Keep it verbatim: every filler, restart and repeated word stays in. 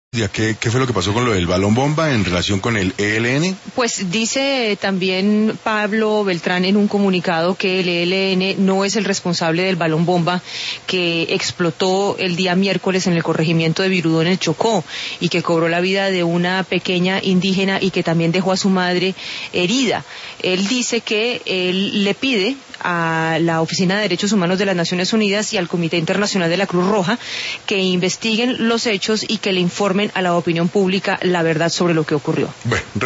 ¿Qué, ¿Qué fue lo que pasó con lo del balón bomba en relación con el E L N? Pues dice también Pablo Beltrán en un comunicado que el E L N no es el responsable del balón bomba que explotó el día miércoles en el corregimiento de Virudó en el Chocó y que cobró la vida de una pequeña indígena y que también dejó a su madre herida. Él dice que él le pide a la Oficina de Derechos Humanos de las Naciones Unidas y al Comité Internacional de la Cruz Roja que investiguen los hechos y que le informen a la opinión pública la verdad sobre lo que ocurrió. Bueno.